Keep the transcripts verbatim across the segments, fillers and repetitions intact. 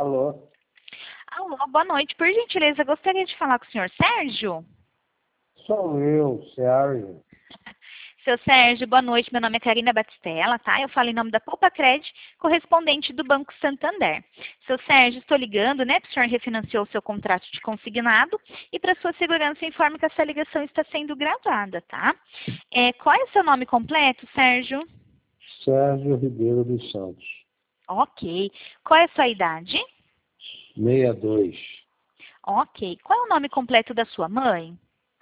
Alô? Alô, boa noite. Por gentileza, gostaria de falar com o senhor Sérgio? Sou eu, Sérgio. Seu Sérgio, boa noite. Meu nome é Karina Batistella, tá? Eu falo em nome da Poupa Cred, correspondente do Banco Santander. Seu Sérgio, estou ligando, né? Porque o senhor refinanciou o seu contrato de consignado e para sua segurança informo que essa ligação está sendo gravada, tá? É, qual é o seu nome completo, Sérgio? Sérgio Ribeiro dos Santos. Ok. Qual é a sua idade? sessenta e dois. Ok. Qual é o nome completo da sua mãe?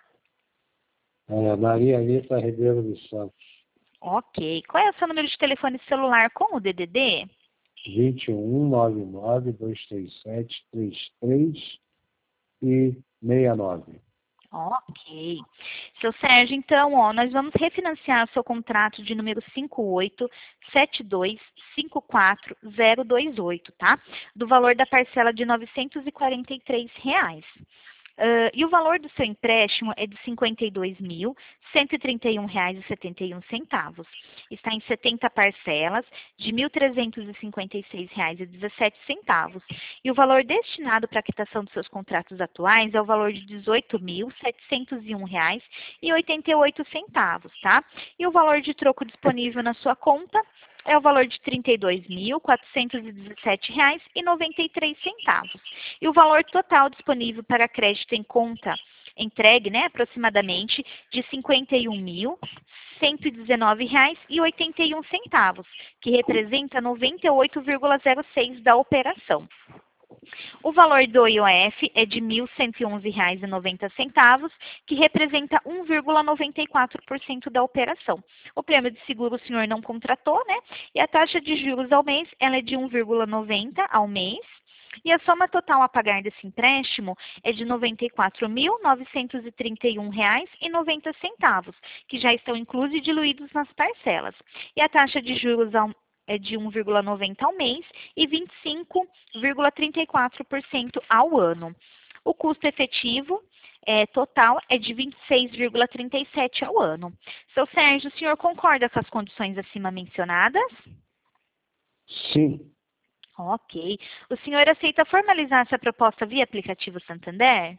É, Maria Anitta Ribeiro dos Santos. Ok. Qual é o seu número de telefone celular com o D D D? vinte e um, noventa e nove, duzentos e trinta e sete, trinta e três e sessenta e nove. Ok. Seu Sérgio, então, ó, nós vamos refinanciar o seu contrato de número cinco oito sete dois cinco quatro zero dois oito, tá? Do valor da parcela de novecentos e quarenta e três reais. Uh, e o valor do seu empréstimo é de cinquenta e dois mil cento e trinta e um reais e setenta e um centavos. Está em setenta parcelas de mil trezentos e cinquenta e seis reais e dezessete centavos. E o valor destinado para a quitação dos seus contratos atuais é o valor de dezoito mil setecentos e um reais e oitenta e oito centavos, tá? E o valor de troco disponível na sua conta é o valor de trinta e dois mil quatrocentos e dezessete reais e noventa e três centavos. E o valor total disponível para crédito em conta entregue, né, aproximadamente, de cinquenta e um mil cento e dezenove reais e oitenta e um centavos, que representa noventa e oito vírgula zero seis da operação. O valor do I O F é de mil cento e onze reais e noventa centavos, que representa um vírgula noventa e quatro por cento da operação. O prêmio de seguro o senhor não contratou, né? E a taxa de juros ao mês ela é de um vírgula noventa ao mês. E a soma total a pagar desse empréstimo é de noventa e quatro mil novecentos e trinta e um reais e noventa centavos, que já estão inclusos e diluídos nas parcelas. E a taxa de juros ao é de um vírgula noventa ao mês e vinte e cinco vírgula trinta e quatro por cento ao ano. O custo efetivo é, total é de vinte e seis vírgula trinta e sete ao ano. Seu Sérgio, o senhor concorda com as condições acima mencionadas? Sim. Ok. O senhor aceita formalizar essa proposta via aplicativo Santander?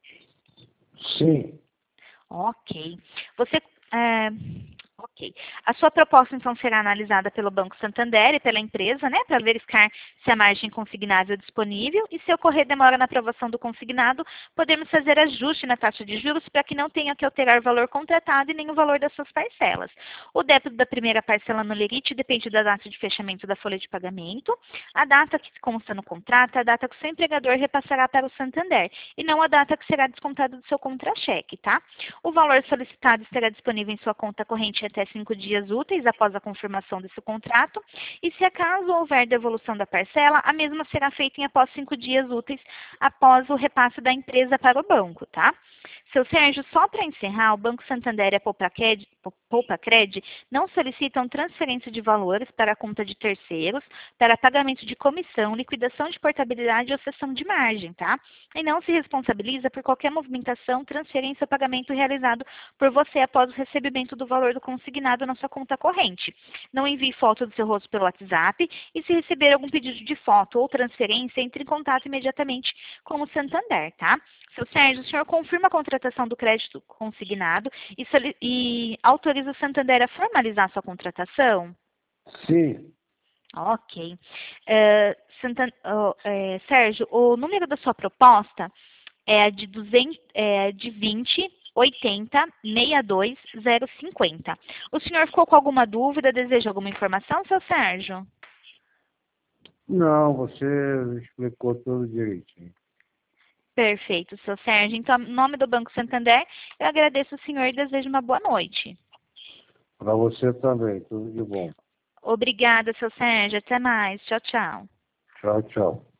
Sim. Ok. Você... É... Ok. A sua proposta, então, será analisada pelo Banco Santander e pela empresa, né, para verificar se a margem consignável é disponível e se ocorrer demora na aprovação do consignado, podemos fazer ajuste na taxa de juros para que não tenha que alterar o valor contratado e nem o valor das suas parcelas. O débito da primeira parcela no lerite depende da data de fechamento da folha de pagamento. A data que consta no contrato é a data que o seu empregador repassará para o Santander e não a data que será descontada do seu contra-cheque, tá? O valor solicitado estará disponível em sua conta corrente até cinco dias úteis após a confirmação desse contrato, e se acaso houver devolução da parcela, a mesma será feita em após cinco dias úteis após o repasse da empresa para o banco, tá? Seu Sérgio, só para encerrar, o Banco Santander e a Poupa Cred, Poupa Cred não solicitam transferência de valores para a conta de terceiros, para pagamento de comissão, liquidação de portabilidade ou cessão de margem, tá? E não se responsabiliza por qualquer movimentação, transferência ou pagamento realizado por você após o recebimento do valor do consignado na sua conta corrente. Não envie foto do seu rosto pelo WhatsApp e se receber algum pedido de foto ou transferência, entre em contato imediatamente com o Santander, tá? Seu Sérgio, o senhor confirma a contratação do crédito consignado e, e autoriza o Santander a formalizar sua contratação? Sim. Ok. Uh, Santan uh, uh, Sérgio, o número da sua proposta é a de, duzentos, é de vinte oitenta sessenta e dois zero cinquenta. O senhor ficou com alguma dúvida? Deseja alguma informação, seu Sérgio? Não, você explicou tudo direitinho. Perfeito, seu Sérgio. Então, em nome do Banco Santander, eu agradeço o senhor e desejo uma boa noite. Para você também, tudo de bom. Obrigada, seu Sérgio. Até mais. Tchau, tchau. Tchau, tchau.